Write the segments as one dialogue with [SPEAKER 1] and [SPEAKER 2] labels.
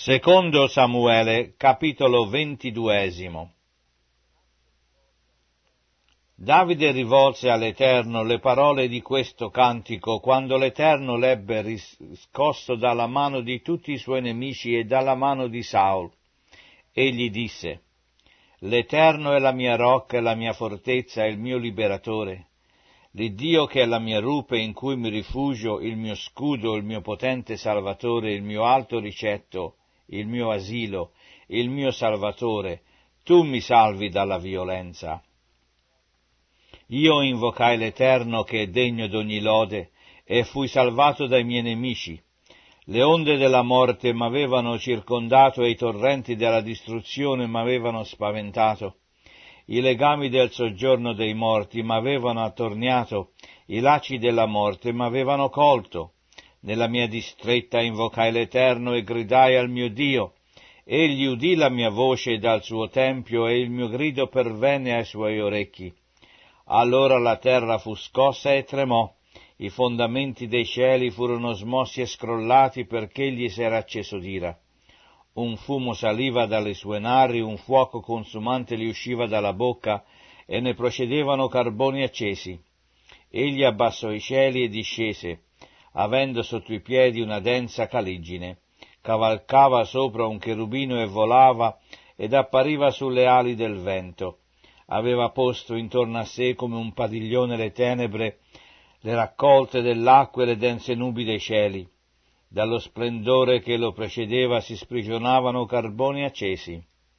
[SPEAKER 1] Secondo Samuele, capitolo 22. Davide rivolse all'Eterno le parole di questo cantico quando l'Eterno l'ebbe riscosso dalla mano di tutti i suoi nemici e dalla mano di Saul. Egli disse: «L'Eterno è la mia rocca e la mia fortezza e il mio liberatore, l'Iddio che è la mia rupe in cui mi rifugio, il mio scudo, il mio potente Salvatore, il mio alto ricetto, il mio asilo, il mio Salvatore, tu mi salvi dalla violenza». Io invocai l'Eterno che è degno d'ogni lode e fui salvato dai miei nemici. Le onde della morte m'avevano circondato e i torrenti della distruzione m'avevano spaventato. I legami del soggiorno dei morti m'avevano attorniato, i lacci della morte m'avevano colto. Nella mia distretta invocai l'Eterno e gridai al mio Dio. Egli udì la mia voce dal suo tempio e il mio grido pervenne ai suoi orecchi. Allora la terra fu scossa e tremò, i fondamenti dei cieli furono smossi e scrollati perché egli s'era acceso d'ira. Un fumo saliva dalle sue nari, un fuoco consumante gli usciva dalla bocca e ne procedevano carboni accesi. Egli abbassò i cieli e discese, avendo sotto i piedi una densa caligine. Cavalcava sopra un cherubino e volava ed appariva sulle ali del vento. Aveva posto intorno a sé come un padiglione le tenebre, le raccolte dell'acqua e le dense nubi dei cieli. Dallo splendore che lo precedeva si sprigionavano carboni accesi.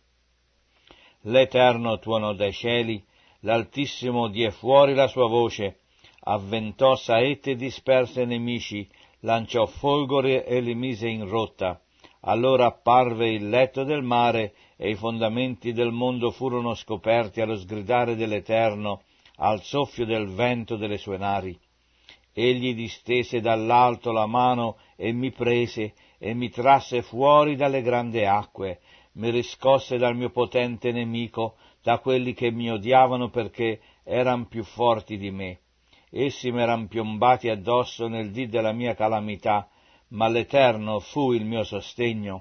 [SPEAKER 1] L'Eterno tuonò dai cieli, l'Altissimo diè fuori la sua voce, avventò saette e disperse i nemici, lanciò folgori e li mise in rotta. Allora apparve il letto del mare e i fondamenti del mondo furono scoperti allo sgridare dell'Eterno, al soffio del vento delle sue nari. Egli distese dall'alto la mano e mi prese e mi trasse fuori dalle grandi acque, mi riscosse dal mio potente nemico, da quelli che mi odiavano perché eran più forti di me. Essi m'eran piombati addosso nel dì della mia calamità, ma l'Eterno fu il mio sostegno.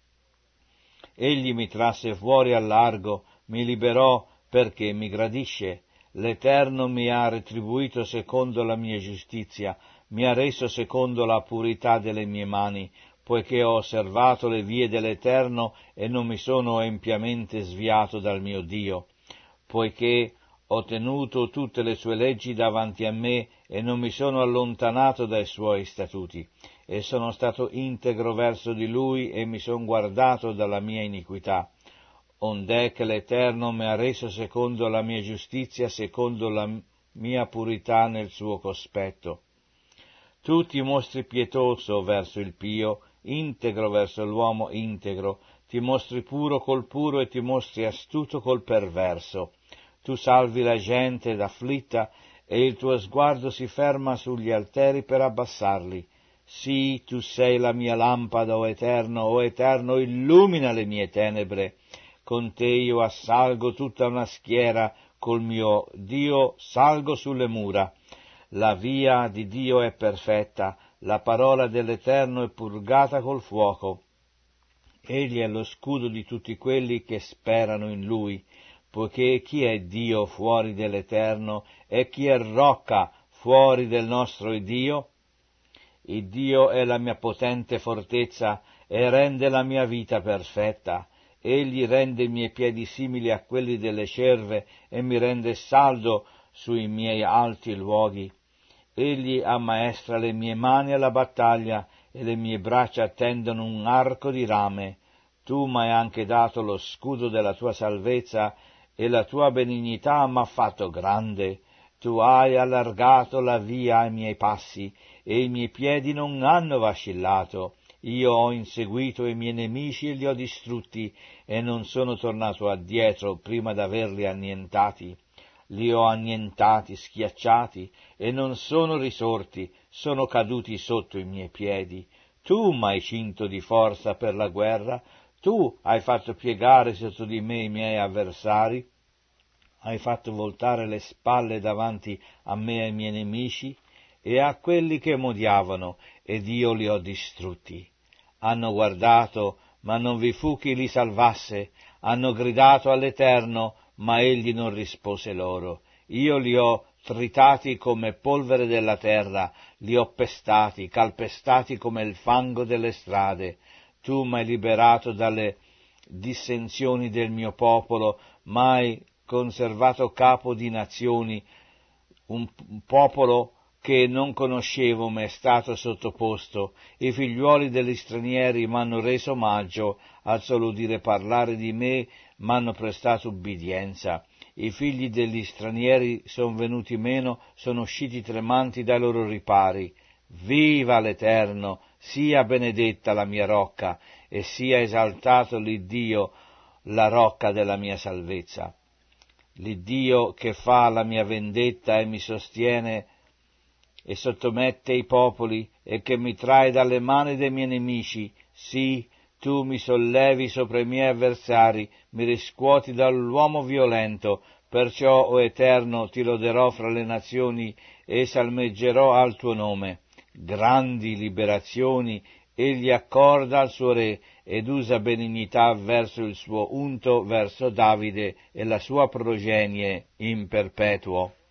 [SPEAKER 1] Egli mi trasse fuori al largo, mi liberò perché mi gradisce. L'Eterno mi ha retribuito secondo la mia giustizia, mi ha reso secondo la purità delle mie mani, poiché ho osservato le vie dell'Eterno e non mi sono empiamente sviato dal mio Dio, poiché ho tenuto tutte le sue leggi davanti a me e non mi sono allontanato dai suoi statuti, e sono stato integro verso di lui e mi son guardato dalla mia iniquità. Ond'è che l'Eterno mi ha reso secondo la mia giustizia, secondo la mia purità nel suo cospetto. Tu ti mostri pietoso verso il pio, integro verso l'uomo integro, ti mostri puro col puro e ti mostri astuto col perverso. Tu salvi la gente afflitta e il tuo sguardo si ferma sugli alteri per abbassarli. Sì, tu sei la mia lampada, o Eterno, illumina le mie tenebre. Con te io assalgo tutta una schiera, col mio Dio salgo sulle mura. La via di Dio è perfetta, la parola dell'Eterno è purgata col fuoco. Egli è lo scudo di tutti quelli che sperano in Lui, poiché chi è Dio fuori dell'Eterno e chi è rocca fuori del nostro Dio? Il Dio è la mia potente fortezza e rende la mia vita perfetta. Egli rende i miei piedi simili a quelli delle cerve e mi rende saldo sui miei alti luoghi. Egli ammaestra le mie mani alla battaglia e le mie braccia tendono un arco di rame. Tu m'hai anche dato lo scudo della tua salvezza e la tua benignità m'ha fatto grande. Tu hai allargato la via ai miei passi e i miei piedi non hanno vaccillato. Io ho inseguito i miei nemici e li ho distrutti e non sono tornato addietro prima d'averli annientati. Li ho annientati, schiacciati e non sono risorti, sono caduti sotto i miei piedi. Tu m'hai cinto di forza per la guerra, tu hai fatto piegare sotto di me i miei avversari, hai fatto voltare le spalle davanti a me ai miei nemici e a quelli che m'odiavano, ed io li ho distrutti. Hanno guardato, ma non vi fu chi li salvasse. Hanno gridato all'Eterno, ma egli non rispose loro. Io li ho tritati come polvere della terra, li ho pestati, calpestati come il fango delle strade. Tu m'hai liberato dalle dissensioni del mio popolo, m'hai conservato capo di nazioni, un popolo che non conoscevo m'è stato sottoposto. I figliuoli degli stranieri m'hanno reso omaggio, al solo udire parlare di me m'hanno prestato ubbidienza. I figli degli stranieri son venuti meno, sono usciti tremanti dai loro ripari. Viva l'Eterno, sia benedetta la mia rocca, e sia esaltato l'Iddio, la rocca della mia salvezza. L'Iddio che fa la mia vendetta e mi sostiene e sottomette i popoli, e che mi trae dalle mani dei miei nemici. Sì, tu mi sollevi sopra i miei avversari, mi riscuoti dall'uomo violento. Perciò, o Eterno, ti loderò fra le nazioni e salmeggerò al tuo nome. Grandi liberazioni egli accorda al suo re, ed usa benignità verso il suo unto, verso Davide e la sua progenie in perpetuo.